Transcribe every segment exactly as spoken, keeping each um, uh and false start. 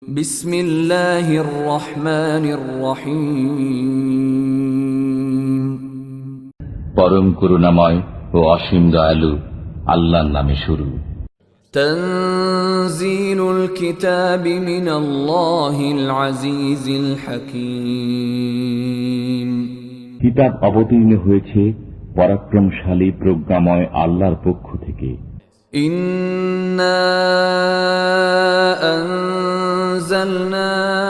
বিসমিল্লাহির রহমানির রহিম। পরম করুণাময় ও অসীম দয়ালু আল্লাহর নামে শুরু। তানজিলুল কিতাবি মিনাল্লাহিল আজিজিল হাকীম। কিতাব অবতীর্ণ হয়েছে পরাক্রমশালী প্রজ্ঞাময় আল্লাহর পক্ষ থেকে। ইন্না আনজালনা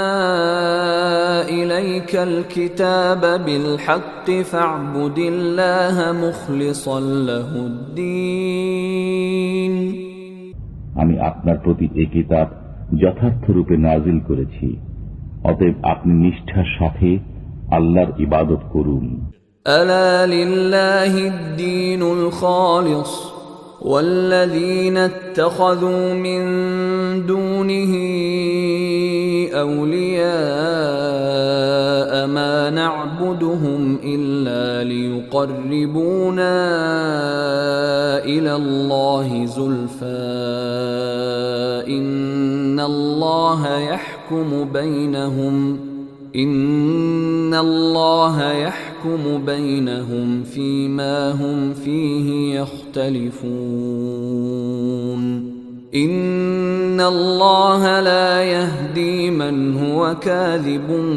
ইলাইকাল কিতাবা বিল হাক্কি ফা'বুদিল্লাহা মুখলিসাল লাহুদ্দীন। আমি আপনার প্রতি এই কিতাব যথার্থ রূপে নাজিল করেছি, অতএব আপনি নিষ্ঠার সাথে আল্লাহর ইবাদত করুন। আলা লিল্লাহিদ দীনুল খালিস ওয়াল্লাযীনা ইত্তাখাযু মিন দূনিহি আউলিয়া মা না'বুদুহুম ইল্লা লিয়ুকাররিবুনা ইলাল্লাহি যুলফা ইন্নাল্লাহা ইয়াহকুমু বাইনাহুম ইন্নাল্লাহা ইয়াহকুমু বাইনাহুম ফীমা হুম ফীহি ইখতালিফুন ইন্নাল্লাহা লা ইয়াহদী মান হুয়া কাযিবুন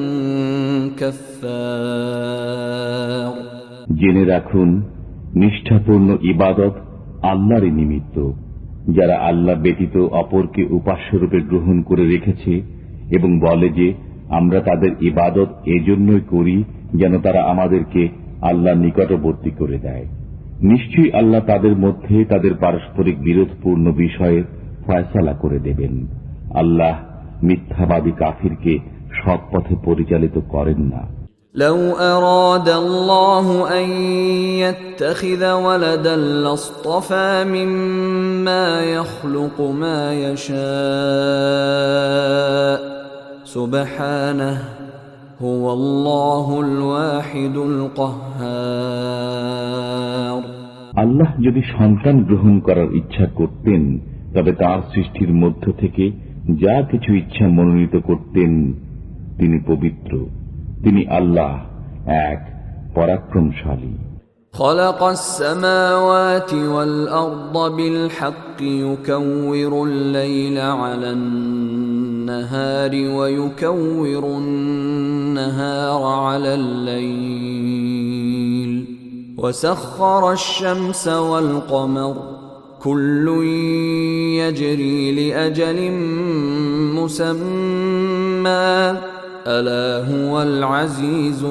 কাফফার। জেনে রাখুন, নিষ্ঠাপূর্ণ ইবাদত আল্লাহরই নিমিত্ত। যারা আল্লাহ ব্যতীত অপরকে উপাস্যরূপে গ্রহণ করে রেখেছে এবং বলে যে আমরা তাদের ইবাদত এজন্যই করি যেন তারা আমাদেরকে আল্লাহর নিকটবর্তী করে দেয়, নিশ্চয়ই আল্লাহ তাদের মধ্যে তাদের পারস্পরিক বিরোধপূর্ণ বিষয়ে ফয়সালা করে দেবেন। আল্লাহ মিথ্যাবাদী কাফিরকে সৎ পথে পরিচালিত করেন না। لو أراد الله أن يتخذ ولدا لاصطفى مما يخلق ما يشاء سبحانه هو الله الواحد القهار। আল্লাহ যদি সন্তান গ্রহণ করার ইচ্ছা করতেন তবে তার সৃষ্টির মধ্য থেকে যা কিছু ইচ্ছা মনোনীত করতেন। তিনি পবিত্র, তিনি আল্লাহ এক পরাক্রমশালী। خلق السماوات والأرض بالحق يكور الليل على النهار ويكور النهار على الليل وسخر الشمس والقمر كل يجري لأجل مسمى ألا هو العزيز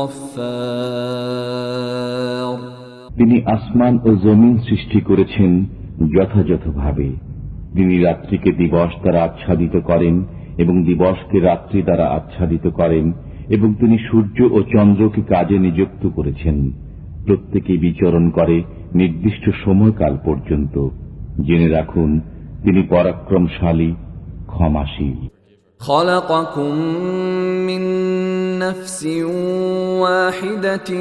الغفار। তিনি আসমান ও জমিন সৃষ্টি করেছেন যথাযথভাবে। তিনি রাত্রিকে দিবস দ্বারা আচ্ছাদিত করেন এবং দিবসকে রাত্রি দ্বারা আচ্ছাদিত করেন, এবং তিনি সূর্য ও চন্দ্রকে কাজে নিযুক্ত করেছেন। প্রত্যেকে বিচরণ করে নির্দিষ্ট সময়কাল পর্যন্ত। জেনে রাখুন, তিনি পরাক্রমশালী, ক্ষমাশীল। خلقكم من نفس واحدة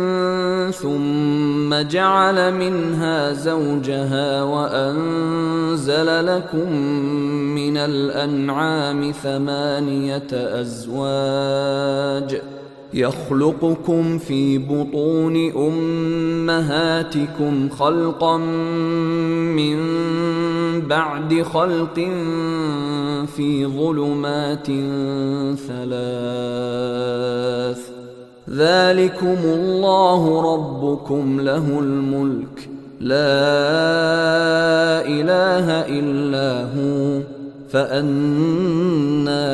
ثم جعل منها زوجها وأنزل لكم من الأنعام ثمانية أزواج يخلقكم في بطون أمهاتكم خلقا من بعد خلق في ظلمات ثلاث ذلكم الله ربكم له الملك لا إله إلا هو فأنا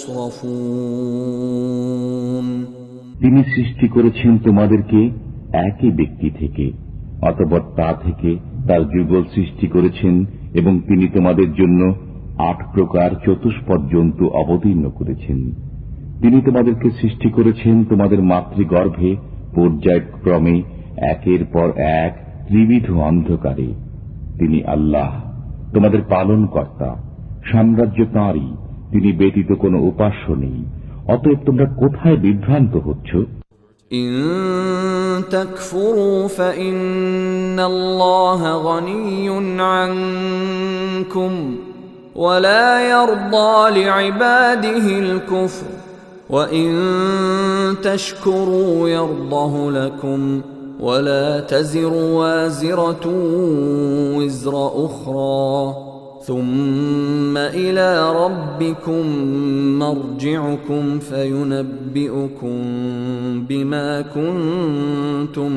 تصرفون। তিনি সৃষ্টি করেছেন তোমাদেরকে একই ব্যক্তি থেকে, অতঃপর তা থেকে তার যুগল সৃষ্টি করেছেন, এবং তিনি তোমাদের জন্য আট প্রকার চতুষ্পদ জন্তু অবতীর্ণ করেছেন। তিনি তোমাদেরকে সৃষ্টি করেছেন তোমাদের মাতৃগর্ভে পর্যায়ক্রমে একের পর এক ত্রিবিধ অন্ধকারে। তিনি আল্লাহ তোমাদের পালন কর্তা, সাম্রাজ্য তাঁরই, তিনি ব্যতীত কোনো উপাস্য নেই। অতএব তোমরা কোথায় বিভ্রান্ত হচ্ছ? ইন তাকফুরু ফাইন্নাল্লাহা গনিয়্যুন আনকুম ولا يرضى لعباده الكفر وإن تشكروا يرضه لكم ولا تزر وازرة وزر أخرى ثم إلى ربكم مرجعكم فينبئكم بما كنتم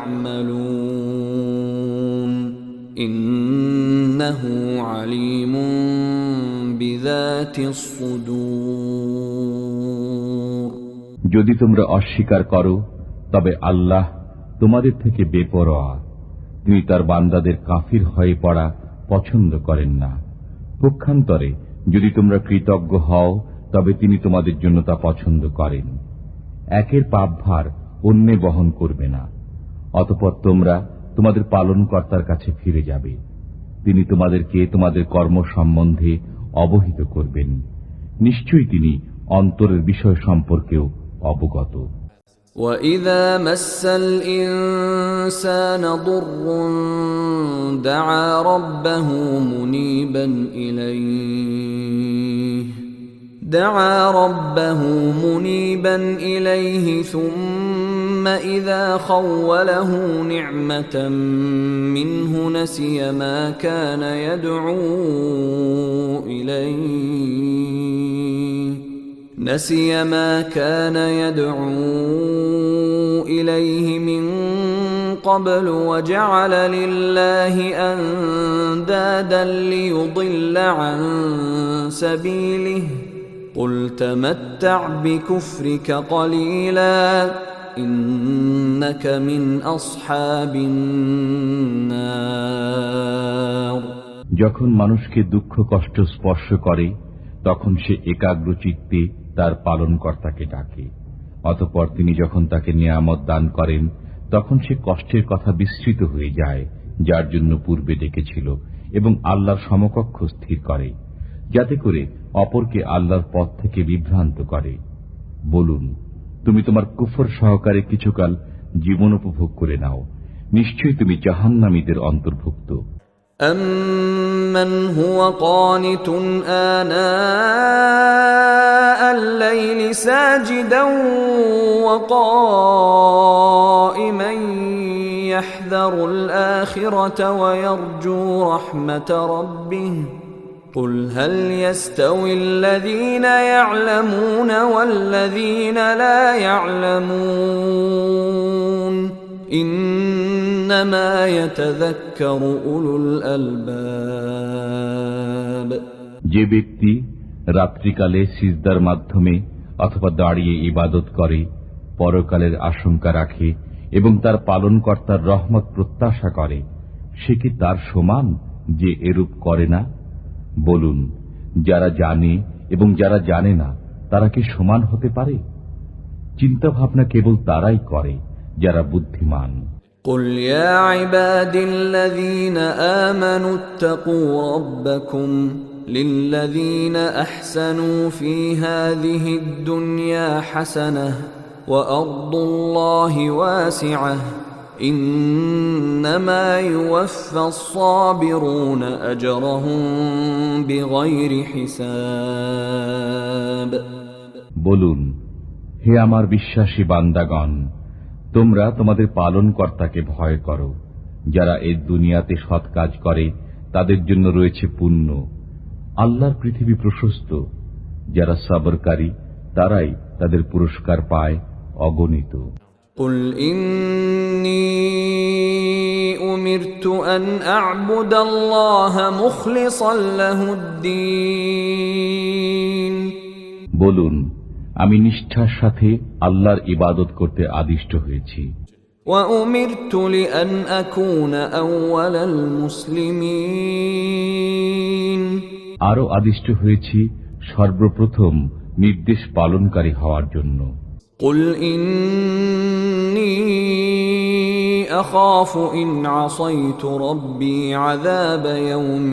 تعملون إنه عليم بذات الصدور যদি তোমরা অস্বীকার করো তবে আল্লাহ তোমাদের থেকে বেপরোয়া। তিনি তার বান্দাদের কাফির হয়ে পড়া পছন্দ করেন না। পক্ষান্তরে যদি তোমরা কৃতজ্ঞ হও তবে তিনি তোমাদের জন্য তা পছন্দ করেন। একের পাপভার অন্যে বহন করবে না। অতঃপর তোমরা তোমাদের পালনকর্তার কাছে ফিরে যাবে। তিনি তোমাদেরকে তোমাদের কর্ম সম্বন্ধে অবহিত করবেন। নিশ্চয়ই তিনি অন্তরের বিষয় সম্পর্কেও অবগত। وَإِذَا مَسَّ الْإِنسَانَ ضُرٌّ دَعَا رَبَّهُ مُنِيبًا إِلَيْهِ دَعَا رَبَّهُ مُنِيبًا إِلَيْهِ ثُمَّ إِذَا خَوَّلَهُ نِعْمَةً مِّنْهُ نَسِيَ مَا كَانَ يَدْعُو إِلَيْهِ نسي ما كان يدعو إليه من قبل وجعل لله أندادا ليضل عن سبيله قل تمتع بكفرك قليلا إنك من أصحاب النار যখন মানুষকে দুঃখ কষ্ট স্পর্শ করে তখন সে একাগ্র চিত্তে তার পালনকর্তাকে ডাকে। অতঃপর তিনি যখন তাকে নিয়ামত দান করেন তখন সে কষ্টের কথা বিস্মৃত হয়ে যায় যার জন্য পূর্বে ডেকেছিল এবং আল্লাহর সমকক্ষ স্থির করে, যাতে করে অপরকে আল্লাহর পথ থেকে বিভ্রান্ত করে। বলুন, তুমি তোমার কুফর সহকারে কিছুকাল জীবন উপভোগ করে নাও, নিশ্চয়ই তুমি জাহান্নামীদের অন্তর্ভুক্ত। أَمَّنْ هُوَ قَانِتٌ آنَاءَ اللَّيْلِ سَاجِدًا وَقَائِمًا يَحْذَرُ الْآخِرَةَ وَيَرْجُو رَحْمَةَ رَبِّهِ قُلْ هَلْ يَسْتَوِي الَّذِينَ يَعْلَمُونَ وَالَّذِينَ لَا يَعْلَمُونَ إِنَّمَا يَتَذَكَّرُ أُولُو الْأَلْبَابِ যে ব্যক্তি রাত্রিকালে সিজদার মাধ্যমে অথবা দাঁড়িয়ে ইবাদত করে, পরকালের আশঙ্কা রাখে এবং তার পালনকর্তার রহমত প্রত্যাশা করে, সে কি তার সমান যে এরূপ করে না? বলুন, যারা জানে এবং যারা জানে না তারা কি সমান হতে পারে? চিন্তা ভাবনা কেবল তারাই করে যারা বুদ্ধিমান। قُلْ يَا عِبَادِي الَّذِينَ آمَنُوا اتَّقُوا رَبَّكُمْ لِلَّذِينَ أَحْسَنُوا فِي هَذِهِ الدُّنْيَا حَسَنَةٌ وَأَرْضُ اللَّهِ وَاسِعَةٌ إِنَّمَا يُوَفَّى الصَّابِرُونَ أَجْرَهُم بِغَيْرِ حِسَابٍ বলুন, হে আমার বিশ্বাসী বান্দাগণ, তোমরা তোমাদের পালনকর্তাকে ভয় করো। যারা এই দুনিয়াতে সৎ কাজ করে তাদের জন্য রয়েছে পুণ্য। আল্লাহর পৃথিবী প্রশস্ত। যারা সবরকারী তারাই তাদের পুরস্কার পায় অগণিত। قُلْ إِنِّي أُمِرْتُ أَنْ أَعْبُدَ اللَّهَ مُخْلِصًا لَهُ الدِّينَ বলুন, আমি নিষ্ঠার সাথে আল্লাহর ইবাদত করতে আদিষ্ট হয়েছি। وَأُمِرْتُ لِأَنْ أَكُونَ أَوَّلَ الْمُسْلِمِينَ আরো আদিষ্ট হয়েছি সর্বপ্রথম নির্দেশ পালনকারী হওয়ার জন্য। قُلْ إِنِّي أَخَافُ إِنْ عَصَيْتُ رَبِّي عَذَابَ يَوْمٍ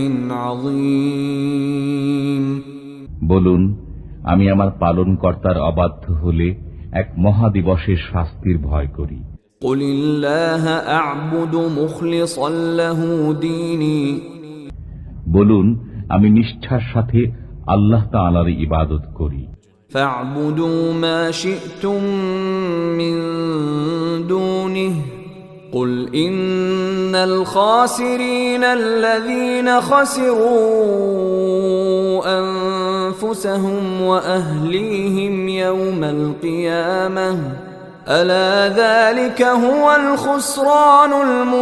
عَظِيمٍ বলুন, আমি আমার পালনকর্তার অবাধ্য হলে এক মহাদিবসের শাস্তির ভয় করি। قُلِ اللَّهَ أَعْبُدُ مُخْلِصًا لَهُ دِينِي বলুন, আমি নিষ্ঠার সাথে আল্লাহ তাআলার ইবাদত করি। فاعبدوا ما شئتم من دونه قل إن الخاسرين الذين خسروا أنفسهم وأهليهم يوم القيامة ألا ذلك هو الخسران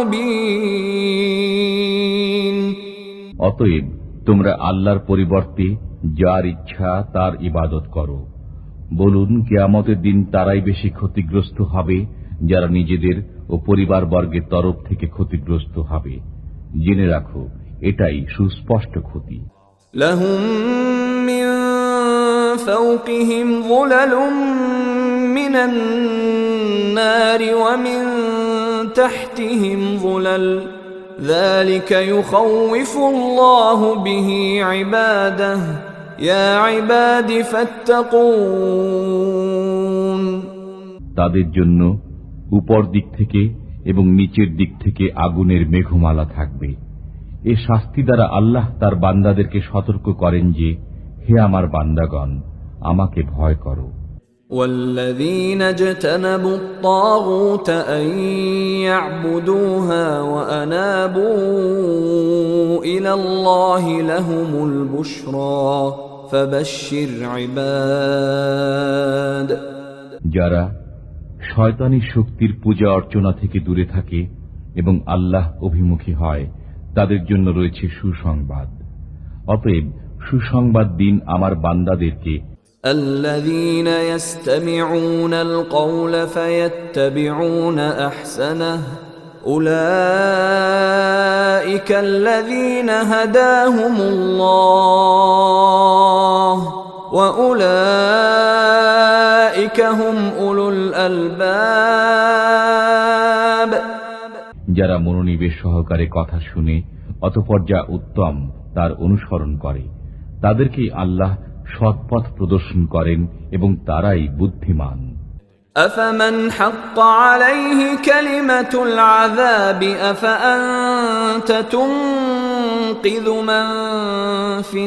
المبين। অতএব তোমরা আল্লাহর পরিবর্তে যার ইচ্ছা তার ইবাদত করো। বলুন, কিয়ামতের দিন তারাই বেশি ক্ষতিগ্রস্ত হবে যারা নিজেদের ও পরিবার বর্গের তরফ থেকে ক্ষতিগ্রস্ত হবে। জেনে রাখো, এটাই সুস্পষ্ট ক্ষতি। লাহুম মিন ফাওকিহিম যুলালুম মিনান নারি ওয়া মিন তাহতিহিম যুলাল ذلك يخوف الله به عباده يا عباد فاتقون। তাদের জন্য উপর দিক থেকে এবং নিচের দিক থেকে আগুনের মেঘমালা থাকবে। এ শাস্তি দ্বারা আল্লাহ তার বান্দাদেরকে সতর্ক করেন যে, হে আমার বান্দাগণ, আমাকে ভয় করো। والذين اجتنبوا الطاغوت أن يعبدوها وأنابوا إلى الله لهم البشرى فبشر عباد। যারা শয়তানি শক্তির পূজা অর্চনা থেকে দূরে থাকে এবং আল্লাহ অভিমুখী হয়, তাদের জন্য রয়েছে সুসংবাদ। অতএব সুসংবাদ দিন আমার বান্দাদেরকে। الذين يستمعون القول فيتبعون أحسنه أولئك الذين هداهم الله وأولئك هم أولو الألباب। যারা মনোনিবেশ সহকারে কথা শুনে অতঃপর যা উত্তম তার অনুসরণ করে, তাদেরকেই আল্লাহ সৎপথ প্রদর্শন করেন এবং তারাই বুদ্ধিমান। أفمن حق عليه كلمة العذاب أفأنت تنقذ من في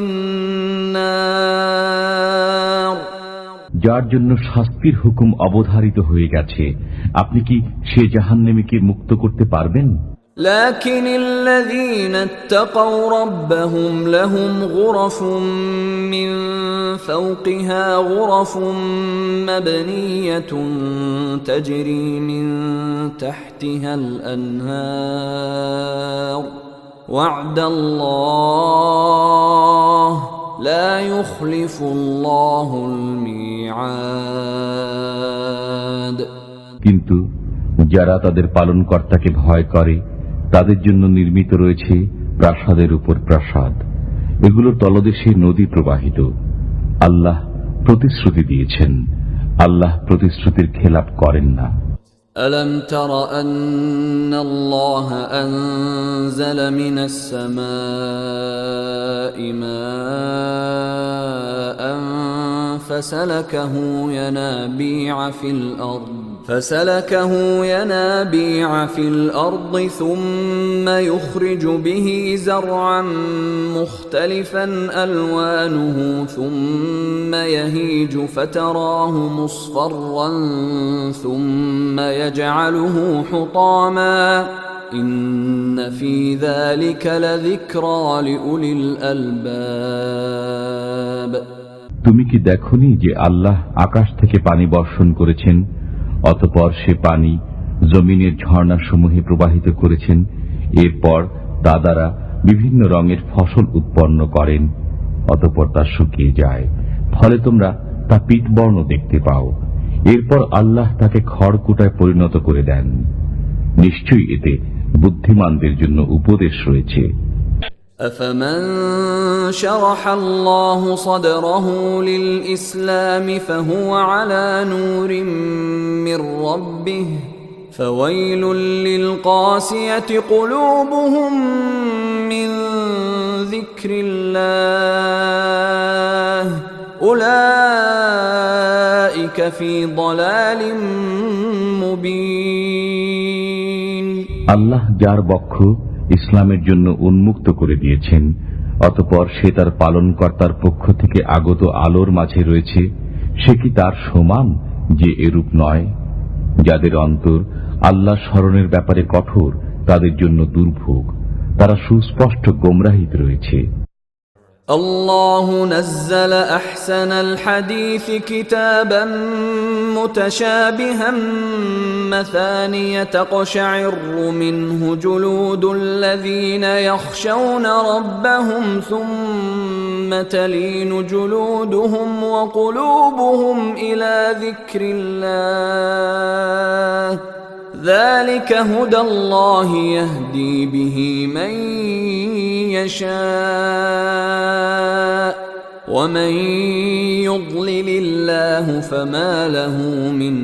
النار। যার জন্য শাস্তির হুকুম অবধারিত হয়ে গেছে, আপনি কি সে জাহান্নামীকে মুক্ত করতে পারবেন? لكن الذين اتقوا ربهم لهم غرف من فوقها غرف مبنية تجري من تحتها الأنهار وعد الله لا يخلف الله الميعاد। কিন্তু যারা তাদের পালনকর্তাকে ভয় করে তাদের জন্য নির্মিত রয়েছে প্রাসাদের উপর প্রাসাদ, এগুলোর তলদেশে নদী প্রবাহিত। আল্লাহ প্রতিশ্রুতি দিয়েছেন, আল্লাহ প্রতিশ্রুতির খেলাপ করেন না। ألم تر أن الله أنزل من السماء ماء فسلكه ينابيع في الأرض فسلكه ينابيع في الأرض ثم يخرج به زرعا مختلفا ألوانه ثم يهيج فتراه مصفرا ثم يجعله حطاما إن في ذلك لذكرى لأولي الألباب। তুমি কি দেখোনি যে আল্লাহ আকাশ থেকে পানি বর্ষণ করেছেন, অতঃপর সে পানি জমিনের ঝর্ণাসমূহে প্রবাহিত করেছেন, এরপর তা দ্বারা বিভিন্ন রঙের ফসল উৎপন্ন করেন, অতঃপর তা শুকিয়ে যায়, ফলে তোমরা তা পীতবর্ণ দেখতে পাও। এরপর আল্লাহ তাকে খড়কুটায় পরিণত করে দেন। নিশ্চয়ই এতে বুদ্ধিমানদের জন্য উপদেশ রয়েছে। أفمن شرح الله صدره للإسلام فهو على نور من ربه فويل للقاسية قلوبهم من ذكر الله أولئك في ضلال مبين। আল্লাহ যার বক্ষ ইসলামের জন্য উন্মুক্ত করে দিয়েছেন, অতঃপর সে তার পালনকর্তার পক্ষ থেকে আগত আলোর মাঝে রয়েছে, সে কি তার সমান যে এরূপ নয়? যাদের অন্তর আল্লাহ স্মরণের ব্যাপারে কঠোর, তাদের জন্য দুর্ভোগ, তারা সুস্পষ্ট গোমরাহিতে রয়েছে। الله نزل أحسن الحديث كتابا متشابها مثانية تقشعر منه جلود الذين يخشون ربهم ثم تلين جلودهم وقلوبهم إلى ذكر الله ذلك هدى الله يهدي به من يشاء ومن يضلل الله فما له من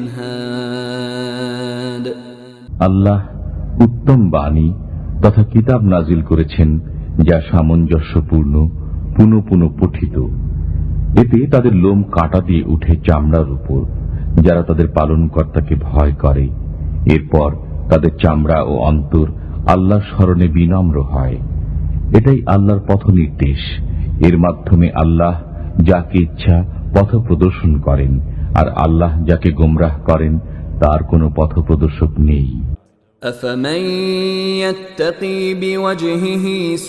هاد আল্লাহ উত্তম বাণী তথা কিতাব নাজিল করেছেন, যা সামঞ্জস্যপূর্ণ, পুনঃ পুনঃ পঠিত। এতে তাদের লোম কাটা দিয়ে উঠে চামড়ার উপর, যারা তাদের পালনকর্তাকে ভয় করে। এরপর তাদের চামড়া ও অন্তর আল্লাহর স্মরণে বিনম্র হয়। এটাই আল্লাহর পথ নির্দেশ। এর মাধ্যমে আল্লাহ যাকে ইচ্ছা পথ প্রদর্শন করেন, আর আল্লাহ যাকে গোমরাহ করেন তার কোনো পথ প্রদর্শক নেই। أفمن يتقي بوجهه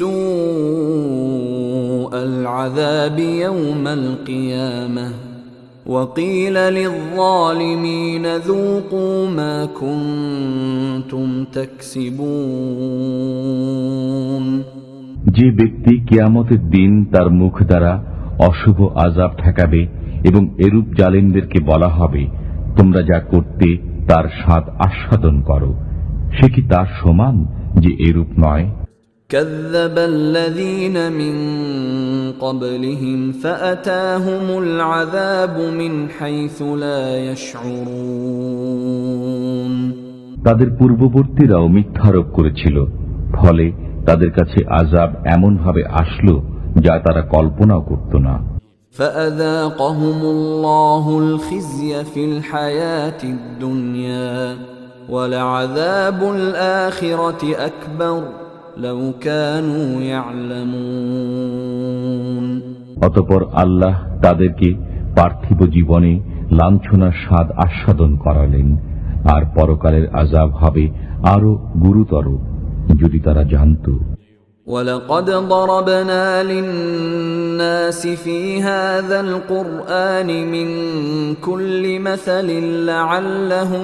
سوء العذاب يوم القيامة وقيل للظالمين ذوقوا ما كنتم تكسبون যে ব্যক্তি কিয়ামতের দিন তার মুখ দ্বারা অশুভ আযাব ঠেকাবে এবং এরূপ জালিমদেরকে বলা হবে, তোমরা যা করতে তার স্বাদ আস্বাদন করো, সে কি তার সমান যে এরূপ নয়? كذب الذين من قبلهم فأتاهم العذاب من حيث لا يشعرون তাদের পূর্ববর্তীরাও মিথ্যারোপ করেছিল, ফলে তাদের কাছে আযাব এমন ভাবে আসলো যা তারা কল্পনাও করত না। فأذاقهم الله الخزي في الحياة الدنيا ولعذاب الآخرة أكبر لو كانوا يعلمون অতঃপর আল্লাহ তাদেরকে পার্থিব জীবনে লাঞ্ছনার স্বাদ আস্বাদন করালেন, আর পরকালের আযাব হবে আরো গুরুতর যদি তারা জানত। ولقد ضربنا للناس في هذا القرآن من كل مثل لعلهم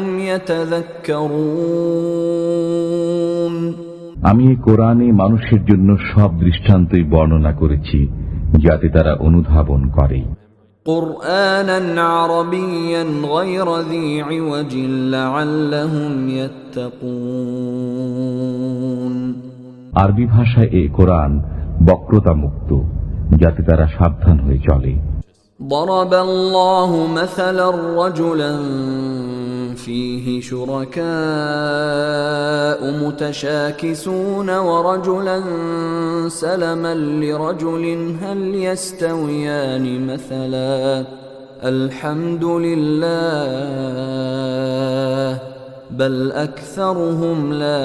يتذكرون আমি এই কোরআনে মানুষের জন্য সব দৃষ্টান্তই বর্ণনা করেছি, যাতে তারা অনুধাবন করে। قرآنا عربيا غير ذي عوج لعلهم يتقون আরবি ভাষায় এই কোরআন বক্রতা মুক্ত, যাতে তারা সাবধান হয়ে চলে। ضرب الله مثلا رجلا فيه شركاء متشاكسون ورجلا سلما لرجل هل يستويان مثلا الحمد لله بل أكثرهم لا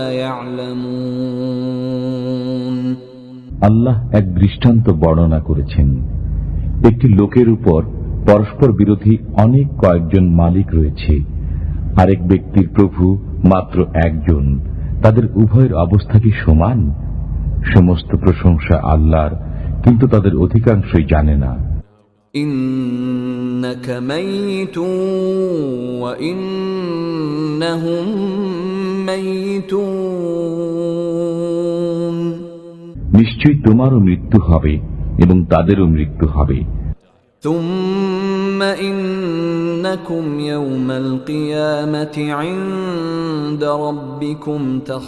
يعلمون আল্লাহ এক দৃষ্টান্ত বর্ণনা করেছেন। একটি লোকের উপর পরস্পর বিরোধী অনেক কয়েকজন মালিক রয়েছে, আরেক ব্যক্তির প্রভু মাত্র একজন, তাদের উভয়ের অবস্থা কি সমান? সমস্ত প্রশংসা আল্লাহর, কিন্তু তাদের অধিকাংশই জানে না। ইন্নাকা মাইতুন ওয়া ইন্নাহুম মাইতুন নিশ্চয়ই তোমারও মৃত্যু হবে এবং তাদেরও মৃত্যু হবে। ثم إنكم يوم القيامة عند ربكم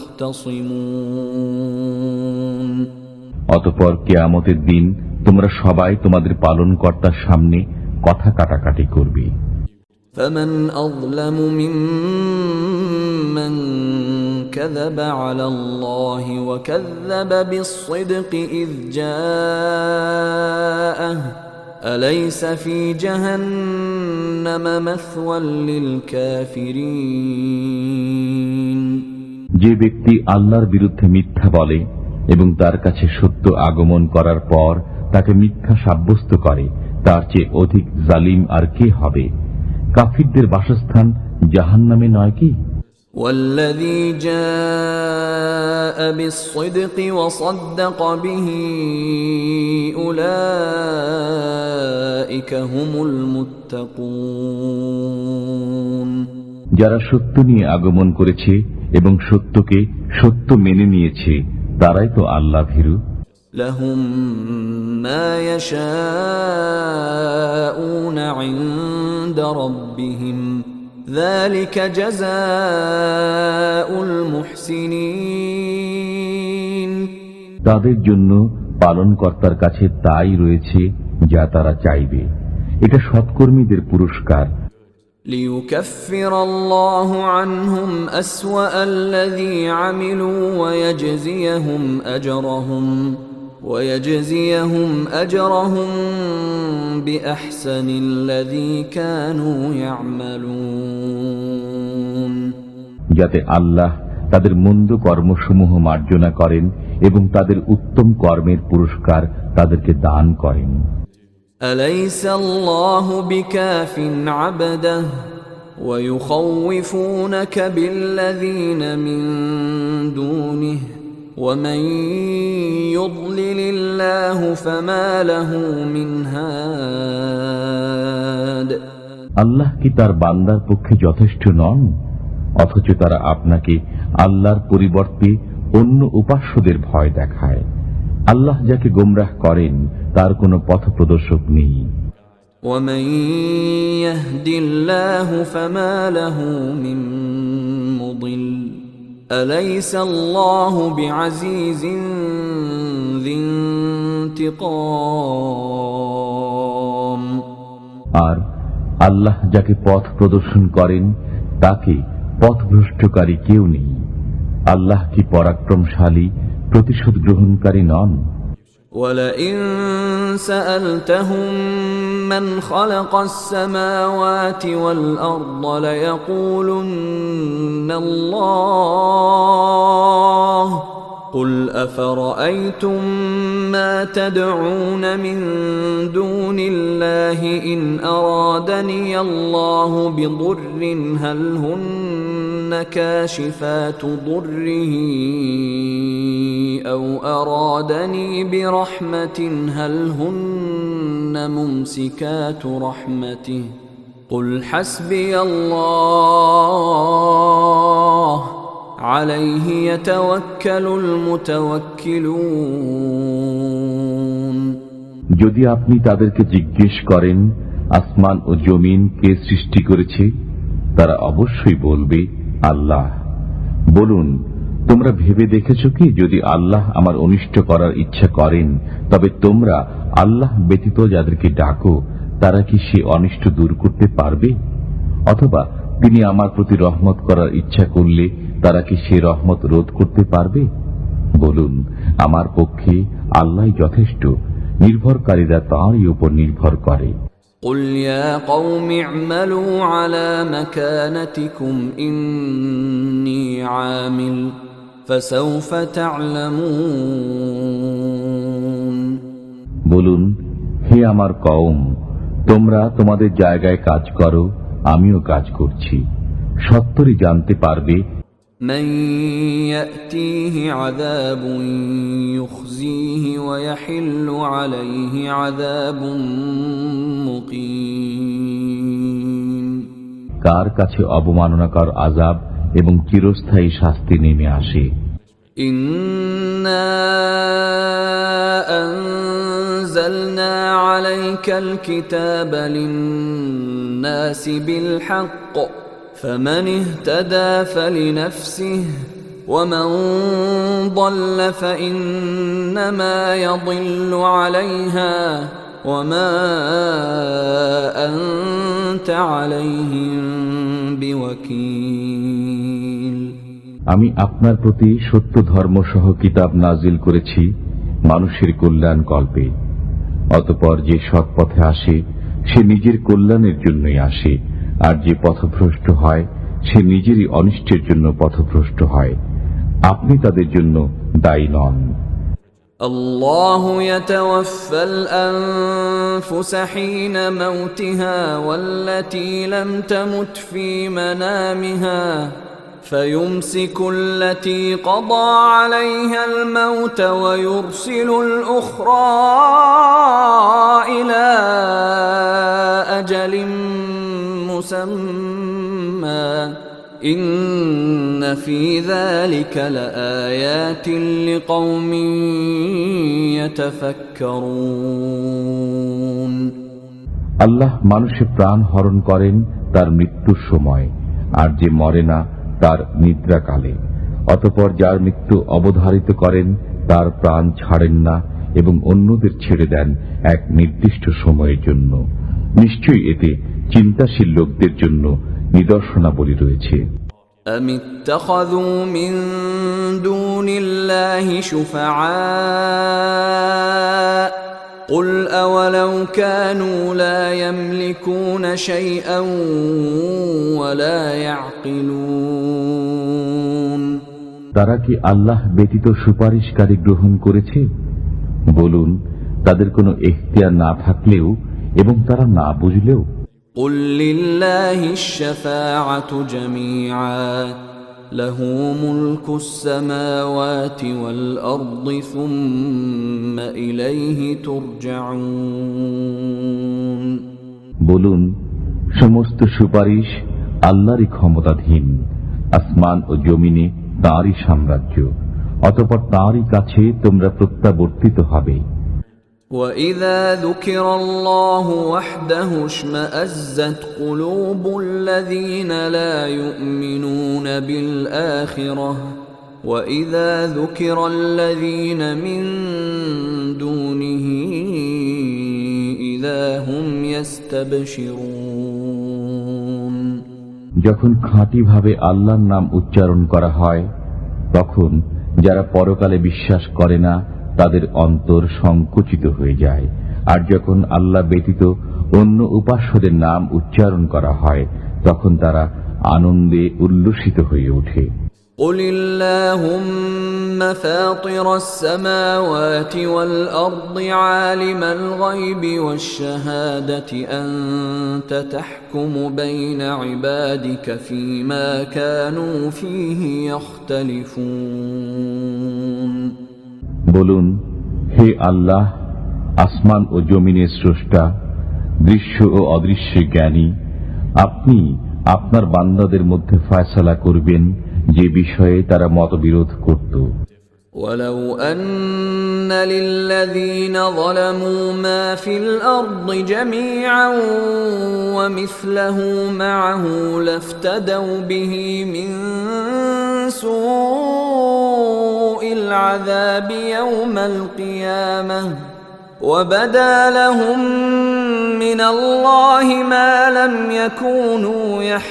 تختصمون অতঃপর কিয়ামতের দিন তোমরা সবাই তোমাদের পালনকর্তার সামনে কথা কাটাকাটি করবে। فمن أظلم ممن كذب على الله وكذب بالصدق إذ جاءه أليس في جهنم مثوى للكافرين যে ব্যক্তি আল্লাহর বিরুদ্ধে মিথ্যা বলে এবং তার কাছে সত্য আগমন করার পর তাকে মিথ্যা সাব্যস্ত করে, তার চেয়ে অধিক জালিম আর কে হবে? কাফিরদের বাসস্থান জাহান্নামে নয় কি? والذي جاء بالصدق وصدق به أولئك هم المتقون। যারা সত্য নিয়ে আগমন করেছে এবং সত্যকে সত্য মেনে নিয়েছে তারাই তো আল্লাহ ভীরু। لهم ما يشاءون عند ربهم ذلك جزاء المحسنين। তাদের জন্য পালনকর্তার কাছে তাই রয়েছে যা তারা চাইবে, এটা সৎকর্মীদের পুরস্কার। ليكفر الله عنهم أسوأ الذي عملوا ويجزيهم أجرهم ويجزيهم أجرهم بأحسن الذي كانوا يعملون। যাতে আল্লাহ তাদের মন্দ কর্মসমূহ মার্জনা করেন এবং তাদের উত্তম কর্মের পুরস্কার তাদেরকে দান করেন। أليس الله بكاف عبده ويخوفونك بالذين من دونه ومن يضلل الله فما له من هاد। আল্লাহ কি তার বান্দার পক্ষে যথেষ্ট নন, অথচ তারা আপনাকে আল্লাহর পরিবর্তে অন্য উপাস্যদের ভয় দেখায়। আল্লাহ যাকে গোমরাহ করেন তার কোনো পথ প্রদর্শক নেই। ومن يهد الله فما له من مضل أليس الله بعزيز ذي انتقام। আর আল্লাহ যাকে পথ প্রদর্শন করেন তাকে পথভ্রষ্টকারী কেউ নেই। আল্লাহ কি পরাক্রমশালী, প্রতিশোধ গ্রহণকারী নন? ولئن سألتهم من خلق السماوات والأرض ليقولن الله قل أفرأيتم ما تدعون من دون الله إن أرادني الله بضر هل هن كاشفات ضره أو أرادني برحمة هل هن ممسكات رحمته قل حسبي الله عليه يتوكل المتوكلون। যদি আপনি তাদেরকে জিজ্ঞেস করেন আসমান ও জমিন কে সৃষ্টি করেছে, তারা অবশ্যই বলবে আল্লাহ। বলুন, তোমরা ভেবে দেখেছ কি যদি আল্লাহ আমার অনিষ্ট করার ইচ্ছা করেন তবে তোমরা আল্লাহ ব্যতীত যাদেরকে ডাকো তারা কি সে অনিষ্ট দূর করতে পারবে? অথবা তিনি আমার প্রতি রহমত করার ইচ্ছা করলে তারা কি সে রহমত রোধ করতে পারবে? বলুন, আমার পক্ষে আল্লাহ যথেষ্ট, নির্ভরকারীরা তাঁরই উপর নির্ভর করে। قل يا قوم اعملوا على مكانتكم إني عامل فسوف تعلمون। বলুন, হে আমার কওম, তোমরা তোমাদের জায়গায় কাজ করো, আমিও কাজ করছি, সত্তরই জানতে পারবে। من يأتيه عذاب يخزيه ويحل عليه عذاب مقيم। কার কাছে অবমাননাকর আযাব এবং চিরস্থায়ী শাস্তি নেমে আসে। إنا أنزلنا عليك الكتاب للناس بالحق فمن اهتدى فلنفسه ومن ضل فإنما يضل عليها وما أنت عليهم بوكيل। আমি আপনার প্রতি সত্য ধর্ম সহ কিতাব নাজিল করেছি মানুষের কল্যাণ কল্পে। অতঃপর যে সৎ পথে আসে সে নিজের কল্যাণের জন্যই আসে, আর যে পথভ্রষ্ট হয় সে নিজেরই অনিষ্টের জন্য পথভ্রষ্ট হয়। আপনি তাদের জন্য দায়ী নন। الله يتوفى الأنفس حين موتها والتي لم تمت في منامها فيمسك التي قضى عليها الموت ويرسل الأخرى إلى أجل مسمى إن في ذلك لآيات لقوم يتفكرون আল্লাহ মানুষের প্রাণ হরণ করেন তার মৃত্যুর সময়, আর যে মরে না তার নিদ্রাকালে। অতঃপর যার মৃত্যু অবধারিত করেন তার প্রাণ ছাড়েন না এবং অন্যদের ছেড়ে দেন এক নির্দিষ্ট সময়ের জন্য। নিশ্চয়ই এতে চিন্তাশীল লোকদের জন্য নিদর্শনাবলী রয়েছে। أم اتخذوا من دون الله شفعاء قل أولو كانوا لا يملكون شيئا ولا يعقلون তারা কি আল্লাহ ব্যতীত সুপারিশকারী গ্রহণ করেছে? বলুন, তাদের কোনো এখতিয়ার না থাকলেও এবং তারা না বুঝলেও। قل لله الشفاعة جميعا له ملك السماوات والأرض ثم إليه ترجعون বলুন, সমস্ত সুপারিশ আল্লাহরই ক্ষমতাধীন, আসমান ও জমিনে তাঁরই সাম্রাজ্য, অতঃপর তাঁরই কাছে তোমরা প্রত্যাবর্তিত হবে। وَإِذَا ذُكِرَ اللَّهُ وَحْدَهُ اشْمَأَزَّتْ قُلُوبُ الَّذِينَ لَا يُؤْمِنُونَ بِالْآخِرَةِ وَإِذَا ذُكِرَ الَّذِينَ مِن دُونِهِ إِذَا هُمْ يَسْتَبْشِرُونَ যখন খাঁটিভাবে আল্লাহর নাম উচ্চারণ করা হয়, তখন যারা পরকালে বিশ্বাস করে না তাদের অন্তর সংকুচিত হয়ে যায়, আর যখন আল্লাহ ব্যতীত অন্য উপাস্যদের নাম উচ্চারণ করা হয় তখন তারা আনন্দে উল্লসিত হয়ে ওঠে। قُلِ اللَّهُمَّ فَاطِرَ السَّمَاوَاتِ وَالْأَرْضِ عَالِمَ الْغَيْبِ وَالشَّهَادَةِ أَنْتَ تَحْكُمُ بَيْنَ عِبَادِكَ فِيمَا كَانُوا فِيهِ يَخْتَلِفُونَ বলুন, হে আল্লাহ, আসমান ও জমিনের স্রষ্টা, দৃশ্য ও অদৃশ্য জ্ঞানী, আপনি আপনার বান্দাদের মধ্যে ফয়সালা করবেন যে বিষয়ে তারা মতবিরোধ করত। وَلَوْ أَنَّ لِلَّذِينَ ظَلَمُوا مَا فِي الْأَرْضِ جَمِيعًا وَمِثْلَهُ مَعَهُ لَافْتَدَوْا بِهِ مِنْ سُوءِ الْعَذَابِ يَوْمَ الْقِيَامَةِ وَبَدَا لَهُم مِّنَ اللَّهِ مَا لَمْ يَكُونُوا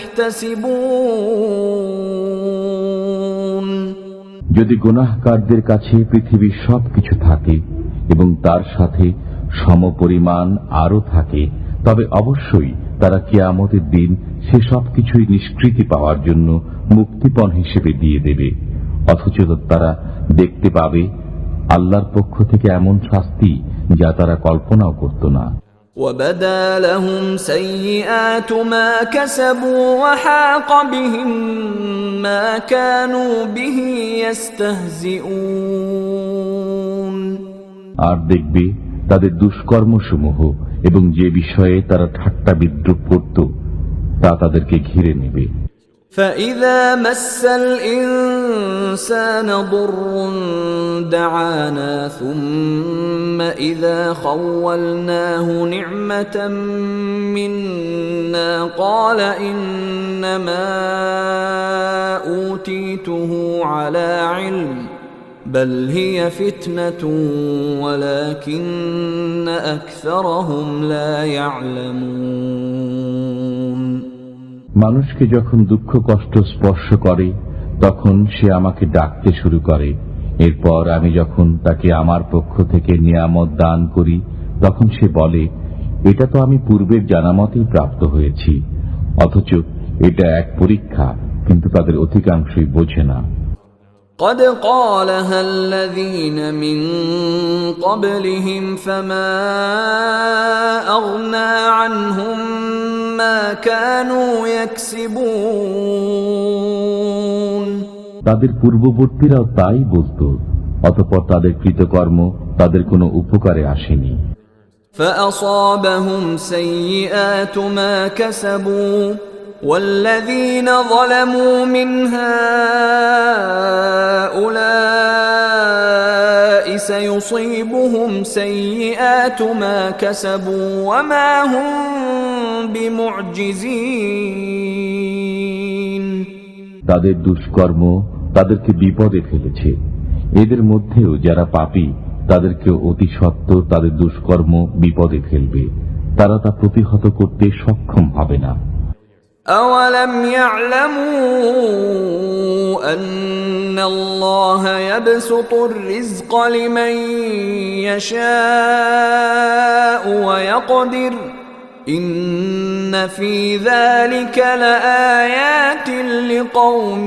يَحْتَسِبُونَ যদি গুনাহগারদের কাছে পৃথিবীর সবকিছু থাকে এবং তার সাথে সমপরিমাণ আরো থাকে, তবে অবশ্যই তারা কিয়ামতের দিন সে সবকিছুই নিষ্কৃতি পাওয়ার জন্য মুক্তিপণ হিসেবে দিয়ে দেবে, অথচ তারা দেখতে পাবে আল্লাহর পক্ষ থেকে এমন শাস্তি যা তারা কল্পনাও করত না। وَبَدَا لَهُمْ سَيِّئَاتُ مَا كَسَبُوا وَحَاقَ بِهِم مَّا كَانُوا بِهِ يَسْتَهْزِئُونَ আর দেখবে তাদের দুষ্কর্মসমূহ এবং যে বিষয়ে তারা ঠাট্টা বিদ্রুপ করত তা তাদেরকে ঘিরে নেবে। فَإِذَا مَسَّ الْإِنسَانَ ضُرٌّ دَعَانَا ثُمَّ إِذَا خَوَّلْنَاهُ نِعْمَةً مِنَّا قَالَ إِنَّمَا أُوتِيتُهُ عَلَى عِلْمٍ بَلْ هِيَ فِتْنَةٌ وَلَكِنَّ أَكْثَرَهُمْ لَا يَعْلَمُونَ মানুষকে যখন দুঃখ কষ্ট স্পর্শ করে তখন সে আমাকে ডাকতে শুরু করে, এরপর আমি যখন তাকে আমার পক্ষ থেকে নিয়ামত দান করি তখন সে বলে, এটা তো আমি পূর্বের জানামতেই প্রাপ্ত হয়েছি, অথচ এটা এক পরীক্ষা, কিন্তু তাদের অধিকাংশই বোঝে না। قد قالها الذين من قبلهم فما أغنى عنهم ما كانوا يكسبون তাদের পূর্ববর্তীরাও তাই বলতো, অতঃপর তাদের কৃতকর্ম তাদের কোনো উপকারে আসেনি। فأصابهم سيئات ما كسبوا والذين ظلموا من هؤلاء سيصيبهم سيئات ما كسبوا وما هم بمعجزين তাদের দুষ্কর্ম তাদেরকে বিপদে ফেলেছে। এদের মধ্যেও যারা পাপী তাদেরকে অতি সত্বর তাদের দুষ্কর্ম বিপদে ফেলবে, তারা তা প্রতিহত করতে সক্ষম হবে না। أَوَلَمْ يَعْلَمُوا أَنَّ اللَّهَ يَبْسُطُ الرِّزْقَ لِمَن يَشَاءُ وَيَقْدِرُ إِنَّ فِي ذَلِكَ لَآيَاتٍ لِقَوْمٍ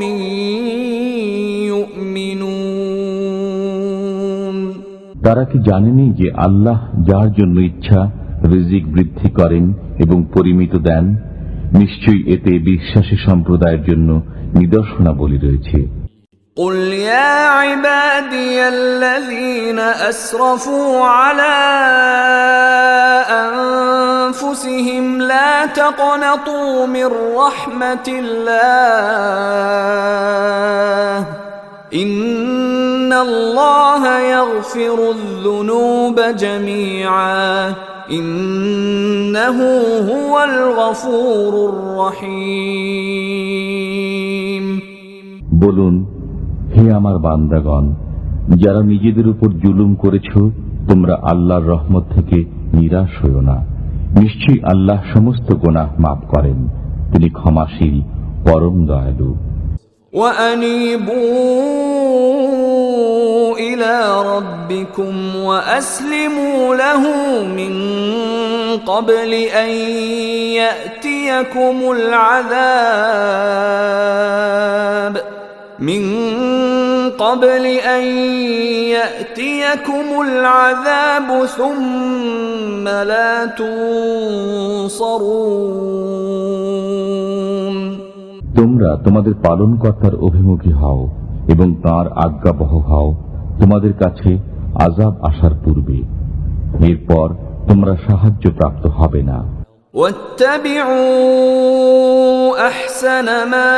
يُؤْمِنُونَ তারা কি জানেনি যে আল্লাহ যার জন্য ইচ্ছা রিজিক বৃদ্ধি করেন এবং পরিমিত দেন? নিশ্চয়ই এতে বিশ্বাসী সম্প্রদায়ের জন্য নিদর্শনাবলী রয়েছে। قل يا عبادي الذين أسرفوا على أنفسهم لا تقنطوا من رحمة الله إن الله يغفر الذنوب جميعا إنه هو الغفور الرحيم বলুন, হে আমার বান্দাগণ, যারা নিজেদের উপর জুলুম করেছ, তোমরা আল্লাহর রহমত থেকে নিরাশ হইও না। নিশ্চয়ই আল্লাহ সমস্ত গুনাহ মাফ করেন, তিনি ক্ষমাশীল পরম দয়ালু। وأنيبوا إلى ربكم وأسلموا له من قبل أن يأتيكم العذاب من قبل أن يأتيكم العذاب ثم لا تنصرون তোমরা তোমাদের পালনকর্তার অভিমুখী হও এবং তাঁর আজ্ঞাবহ হও তোমাদের কাছে আযাব আসার পূর্বে, এরপর তোমরা সাহায্য প্রাপ্ত হবে না। واتبعوا أحسن ما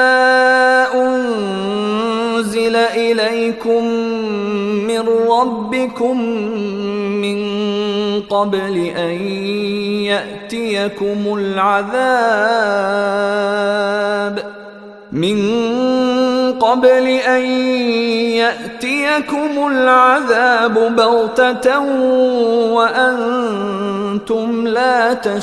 أنزل إليكم من ربكم من قبل أن يأتيكم العذاب من قبل أن يأتيكم العذاب بغتة وأنتم لا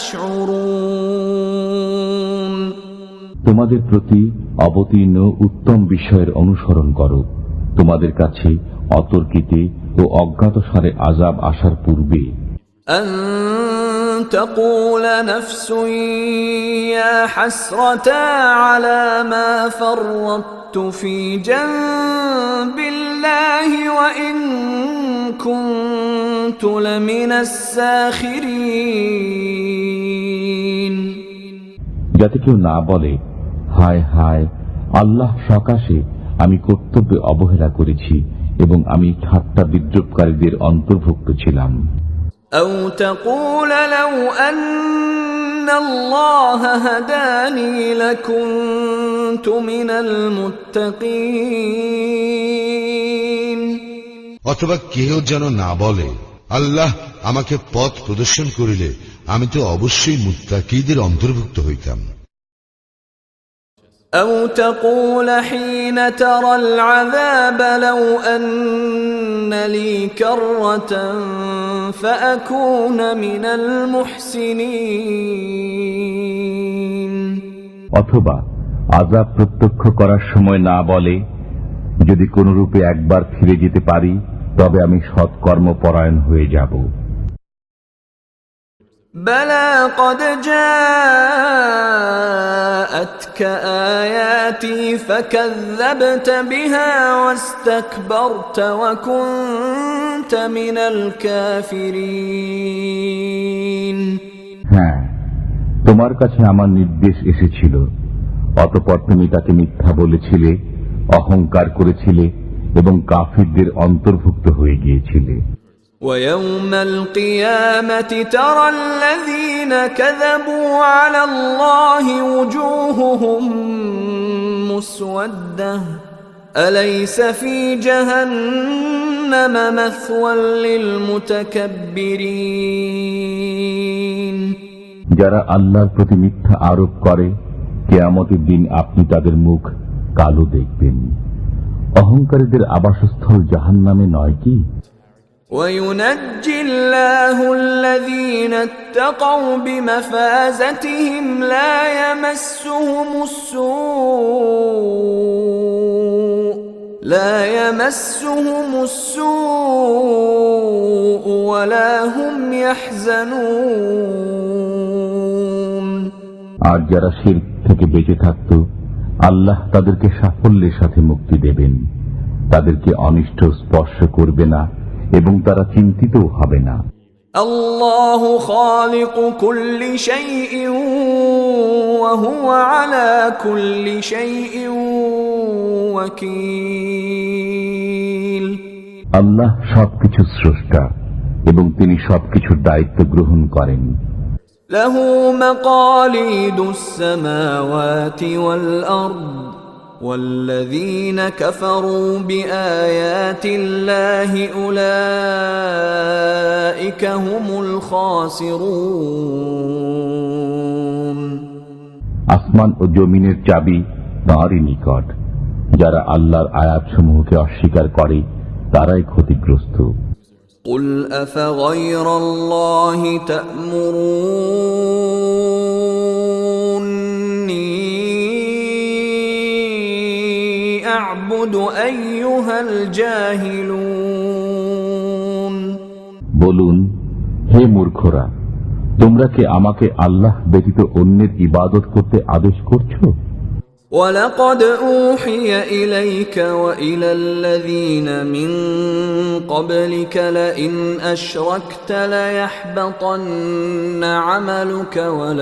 تشعرون তোমাদের প্রতি অবতীর্ণ উত্তম বিষয়ের অনুসরণ করো, তোমাদের কাছে অতর্কিতে ও অজ্ঞাতসারে আযাব আসার পূর্বে। أن تقول نفس يا حسرتا على ما فرطت في جنب الله وإن كنت لمن الساخرين যাতে কেউ না বলে, হায় হায়, আল্লাহ সকাশে আমি কর্তব্যে অবহেলা করেছি এবং আমি ঠাট্টা বিদ্রুপকারীদের অন্তর্ভুক্ত ছিলাম। أو تقول لو أن الله هداني لكنت من المتقين অথবা কেহ যেন না বলে, আল্লাহ আমাকে পথ প্রদর্শন করিলে আমি তো অবশ্যই মুত্তাকীদের অন্তর্ভুক্ত হইতাম। أو تقول حين ترى العذاب لو أن لي كرة فأكون من المحسنين অথবা আযাব প্রত্যক্ষ করার সময় না বলে, যদি কোনরূপে একবার ফিরে যেতে পারি তবে আমি সৎকর্ম পরায়ণ হয়ে যাব। بلى قد جاءتك آياتي فكذبت بها واستكبرت وكنت من الكافرين হ্যাঁ, তোমার কাছে আমার নির্দেশ এসেছিল, অতঃপর তুমি তাকে মিথ্যা বলেছিলে, অহংকার করেছিলে এবং কাফিরদের অন্তর্ভুক্ত হয়ে গিয়েছিলে। ويوم القيامة ترى الذين كذبوا على الله وجوههم مسودة أليس في جهنم مثوى للمتكبرين যারা আল্লাহর প্রতি মিথ্যা আরোপ করে, কিয়ামতের দিন আপনি তাদের মুখ কালো দেখবেন। অহংকারীদের আবাসস্থল জাহান্নামে নয় কি? وينجي الله الذين اتقوا بمفازتهم لا يمسهم السوء لا يمسهم السوء ولا هم يحزنون আর যারা শিরক থেকে বেঁচে থাকত, আল্লাহ তাদেরকে সাফল্যের সাথে মুক্তি দেবেন, তাদেরকে অনিষ্ট স্পর্শ করবে না এবং তারা চিন্তিতও হবে না। الله خالق كل شيء وهو على كل شيء وكيل আল্লাহ সবকিছু স্রষ্টা এবং তিনি সবকিছুর দায়িত্ব গ্রহণ করেন। له مقاليد السماوات والأرض والذين كفروا بآيات الله أولئك هم الخاسرون আসমান ও জমিনের চাবি তাঁরই নিকট, যারা আল্লাহর আয়াতসমূহকে অস্বীকার করে তারাই ক্ষতিগ্রস্ত। قل أفغير الله تأمروني أعبد أيها الجاهلون বলুন, হে মূর্খরা, তোমরা কি আমাকে আল্লাহ ব্যতীত অন্যের ইবাদত করতে আদেশ করছো? ولقد أوحي إليك وإلى الذين من قبلك لئن أشركت ليحبطن عملك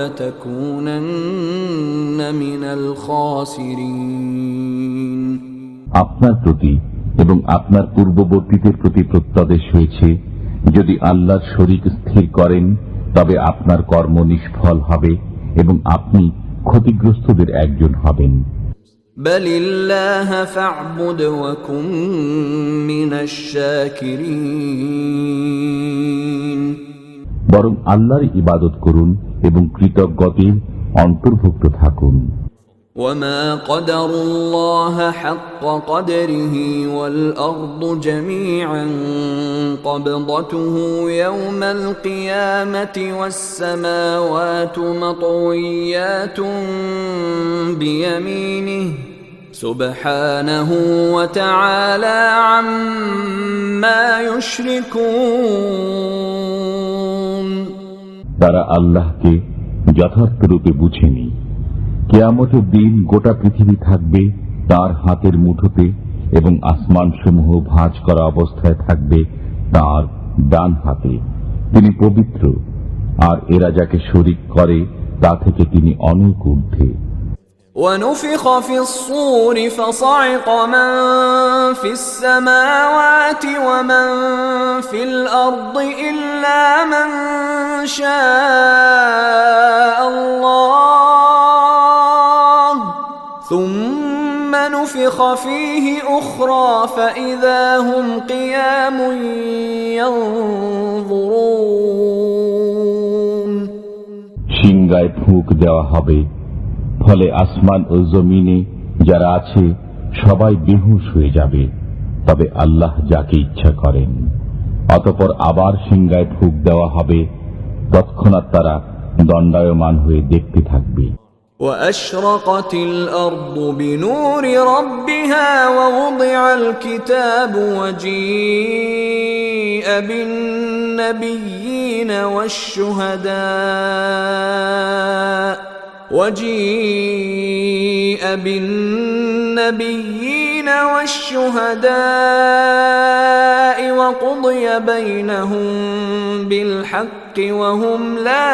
ولتكونن من الخاسرين আপনার প্রতি এবং আপনার পূর্ববর্তীদের প্রতি প্রত্যাদেশ হয়েছে, যদি আল্লাহর শরীক স্থির করেন তবে আপনার কর্ম নিষ্ফল হবে এবং আপনি ক্ষতিগ্রস্তদের একজন হবেন। بل الله فاعبد وكن من الشاكرين বরং আল্লাহর ইবাদত করুন এবং কৃতজ্ঞতার অন্তর্ভুক্ত থাকুন। وما قدر الله حق قدره والأرض جميعا قبضته يوم القيامة والسماوات مطويات بيمينه سبحانه وتعالى عما يشركون তারা আল্লাহকে যথার্থ রূপে বুঝেনি। কিয়ামতের দিন গোটা পৃথিবী থাকবে তার হাতের মুঠোতে এবং আসমান সমূহ ভাঁজ করা অবস্থায় থাকবে তার ডান হাতে। তিনি পবিত্র, আর এরা যাকে শরীক করে তা থেকে তিনি অনেক ঊর্ধ্বে। ونفخ في الصور فصعق من في السماوات ومن في الأرض إلا من شاء الله ثم نفخ فيه أخرى فإذا هم قيام ينظرون সিংগায় ফুঁক দেওয়া হবে, ফলে আসমান ও জমিনে যারা আছে সবাই বেহুশ হয়ে যাবে, তবে আল্লাহ যাকে ইচ্ছা করেন। অতঃপর আবার সিংগায় ফুঁক দেওয়া হবে, তৎক্ষণাৎ তারা দণ্ডায়মান হয়ে দেখতে থাকবে। وأشرقت الأرض بنور ربها ووضع الكتاب وجيء بالنبيين والشهداء وجيء بالنبيين والشهداء وقضي بينهم بالحق وهم لا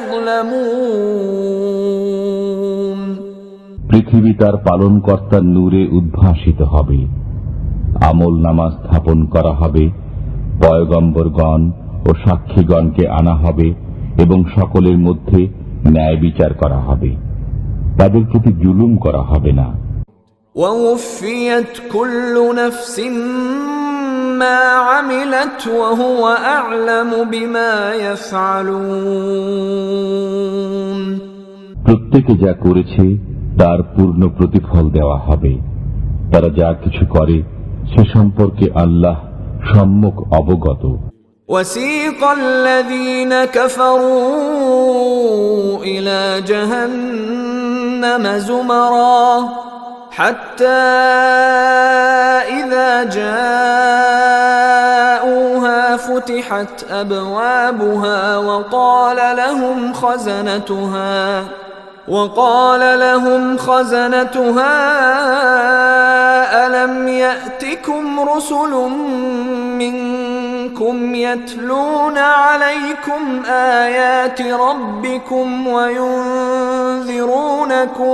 يظلمون। পৃথিবী তার পালনকর্তার নূরে উদ্ভাসিত হবে, আমল নামা স্থাপন করা হবে, পয়গম্বরগণ ও সাক্ষীগণকে আনা হবে এবং সকলের মধ্যে ন্যায় বিচার করা হবে, তাদের প্রতি জুলুম করা হবে না। ووفيت كل نفس ما عملت وهو أعلم بما يفعلون। প্রত্যেকে যা করেছে তার পূর্ণ প্রতিফল দেওয়া হবে। তারা যা কিছু করে সে সম্পর্কে আল্লাহ সম্যক অবগত। وسيق الذين كفروا إلى جهنم زمرا حتى إذا جاءوها فتحت أبوابها وقال لهم خزنتها وقال لهم خزنتها ألم يأتكم رسل منكم يتلون عليكم آيات ربكم وينذرونكم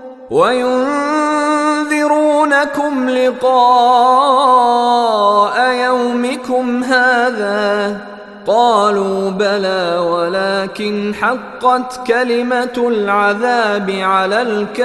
وينذرونكم لقاء يومكم هذا قالوا بلى ولكن حقت كلمة العذاب على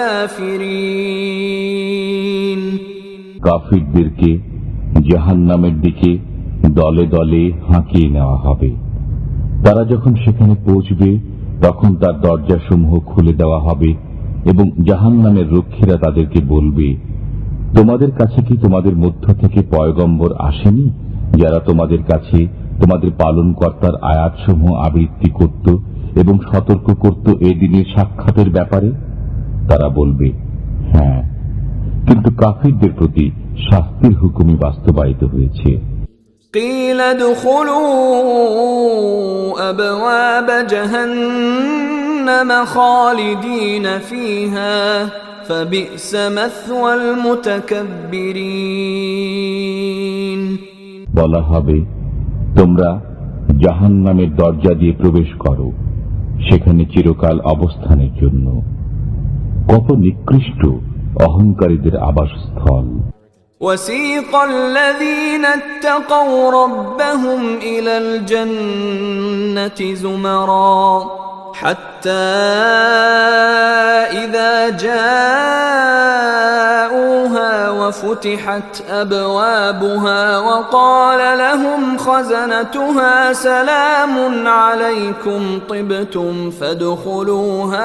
الكافرين। কাফিরদেরকে জাহান্নামের দিকে দলে দলে হাঁকিয়ে নেওয়া হবে। তারা যখন সেখানে পৌঁছবে তখন তার দরজাসমূহ খুলে দেওয়া হবে এবং জাহান্নামের রক্ষীরা তাদেরকে বলবে, তোমাদের কাছে কি তোমাদের মধ্য থেকে পয়গম্বর আসেনি যারা তোমাদের কাছে তোমাদের পালনকর্তার আয়াতসমূহ আবৃত্তি করত এবং সতর্ক করত এই দিনের সাক্ষাতের ব্যাপারে? তারা বলবে, হ্যাঁ, কিন্তু কাফিরদের প্রতি শাস্তির হুকুমই বাস্তবায়িত হয়েছে। قيل ادخلوا أبواب جهنم خالدين فيها فبئس مثوى المتكبرين। বলা হবে, তোমরা জাহান্নামের দরজা দিয়ে প্রবেশ করো, সেখানে চিরকাল অবস্থানের জন্য কত নিকৃষ্ট অহংকারীদের আবাসস্থল। وسيق الذين اتقوا ربهم إلى الجنة زمرا حتى إذا جاءوها وفتحت أبوابها وقال لهم خزنتها سلام عليكم طبتم فادخلوها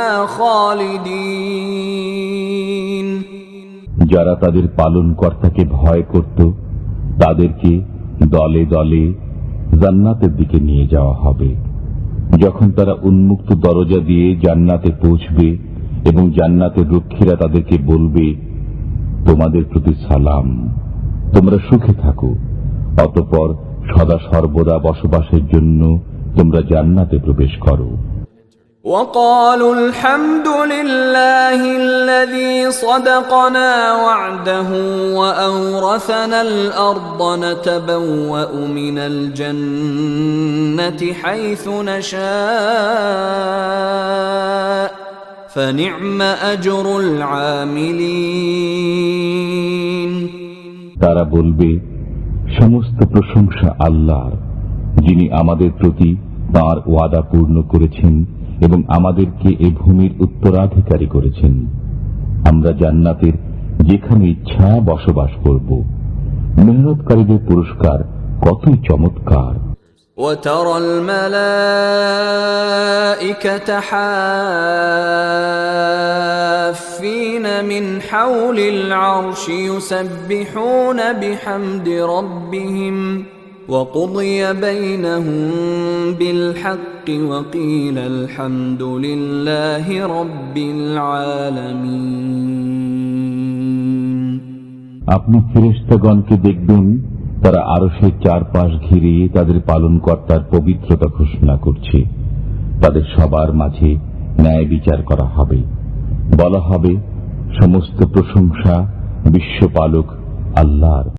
خالدين। যারা তাদের পালনকর্তাকে ভয় করত তাদেরকে দলে দলে জান্নাতের দিকে নিয়ে যাওয়া হবে। যখন তারা উন্মুক্ত দরজা দিয়ে জান্নাতে পৌঁছবে এবং জান্নাতের রক্ষীরা তাদেরকে বলবে, তোমাদের প্রতি সালাম, তোমরা সুখে থাকো, অতঃপর সদা সর্বদা বসবাসের জন্য তোমরা জান্নাতে প্রবেশ করো। وقالوا الحمد لله الذي صدقنا وعده وأورثنا الأرض نتبوأ من الجنة حيث نشاء فنعم أجر العاملين। তারা বলবে, সমস্ত প্রশংসা আল্লাহর, যিনি আমাদের প্রতি তাঁর ওয়াদা পূর্ণ করেছেন এবং আমাদেরকে এই ভূমির উত্তরাধিকারী করেছেন। আমরা জান্নাতের যেখানে ইচ্ছা বসবাস করব। মেহনতকারীদের পুরস্কার কতই চমৎকার। وترى الملائكة حافين من حول العرش يسبحون بحمد ربهم وقضي بينهم بالحق وقيل الحمد لله رب العالمين। আপনি ফেরেশতাগণকে দেখবেন, তারা আরশের চারপাশ ঘিরে তাদের পালনকর্তার পবিত্রতা ঘোষণা করছে। তাদের সবার মাঝে ন্যায় বিচার করা হবে। বলা হবে, সমস্ত প্রশংসা বিশ্বপালক আল্লাহর।